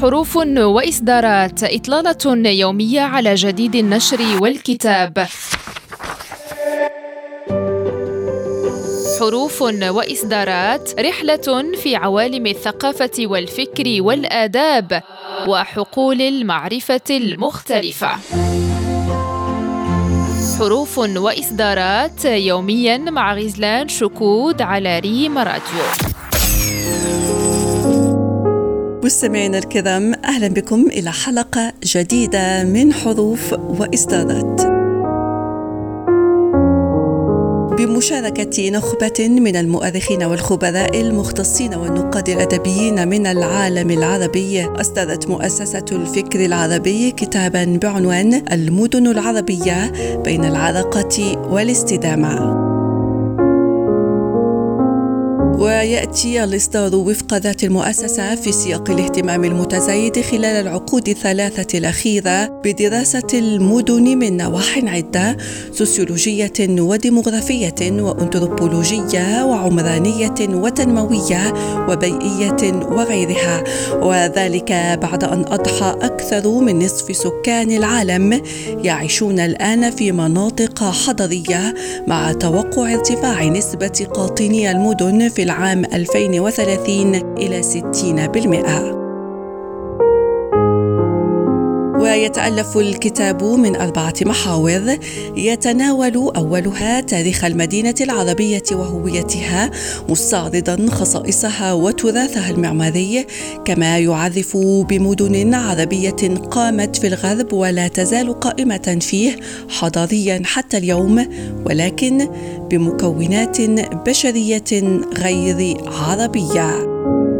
حروف وإصدارات، إطلالة يومية على جديد النشر والكتاب. حروف وإصدارات، رحلة في عوالم الثقافة والفكر والآداب وحقول المعرفة المختلفة. حروف وإصدارات يومياً مع غزلان شكود على ريم راديو. مستمعينا الكرام، أهلا بكم إلى حلقة جديدة من حروف وإصدارات، بمشاركة نخبة من المؤرخين والخبراء المختصين والنقاد الأدبيين من العالم العربي. أصدرت مؤسسة الفكر العربي كتاباً بعنوان المدن العربية بين العراقة والاستدامة، ويأتي الإصدار وفق ذات المؤسسة في سياق الاهتمام المتزايد خلال العقود الثلاثة الأخيرة بدراسة المدن من نواح عدة: سوسيولوجية وديموغرافية وأنثروبولوجية وعمرانية وتنموية وبيئية وغيرها، وذلك بعد أن أضحى أكثر من نصف سكان العالم يعيشون الآن في مناطق حضرية، مع توقع ارتفاع نسبة قاطني المدن في العام 2030 إلى 60%. ويتألف الكتاب من 4 محاور، يتناول أولها تاريخ المدينة العربية وهويتها، مستعرضا خصائصها وتراثها المعماري، كما يعرف بمدن عربية قامت في الغرب ولا تزال قائمة فيه حضاريا حتى اليوم، ولكن بمكونات بشرية غير عربية.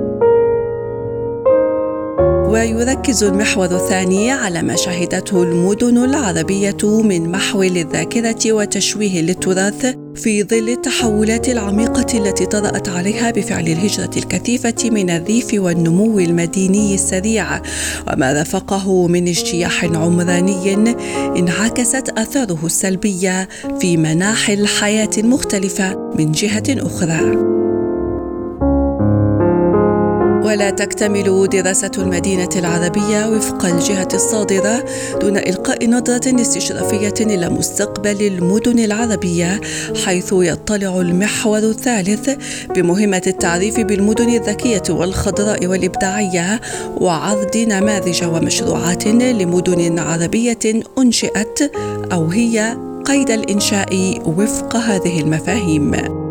ويركز المحور الثاني على ما شهدته المدن العربية من محو للذاكرة وتشويه للتراث في ظل التحولات العميقة التي طرأت عليها بفعل الهجرة الكثيفة من الريف والنمو المديني السريع، وما رافقه من اجتياح عمراني انعكست آثاره السلبية في مناحي الحياة المختلفة من جهة أخرى. ولا تكتمل دراسة المدينة العربية وفق الجهة الصادرة دون إلقاء نظرة استشرافية إلى مستقبل المدن العربية، حيث يطلع المحور الثالث بمهمة التعريف بالمدن الذكية والخضراء والإبداعية، وعرض نماذج ومشروعات لمدن عربية أنشئت أو هي قيد الإنشاء وفق هذه المفاهيم.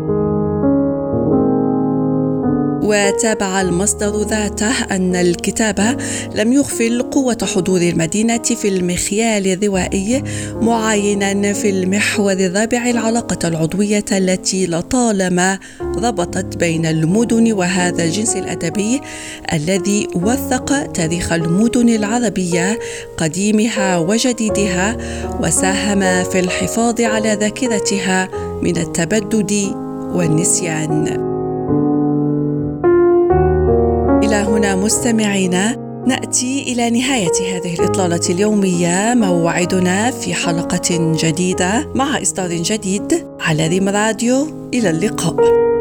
وتابع المصدر ذاته أن الكتاب لم يغفل قوة حضور المدينة في المخيال الروائي، معاينا في المحور الرابع العلاقة العضوية التي لطالما ربطت بين المدن وهذا الجنس الأدبي الذي وثق تاريخ المدن العربية قديمها وجديدها، وساهم في الحفاظ على ذاكرتها من التبدد والنسيان. إلى هنا مستمعينا نأتي إلى نهاية هذه الإطلالة اليومية، موعدنا في حلقة جديدة مع إصدار جديد على ريم راديو. إلى اللقاء.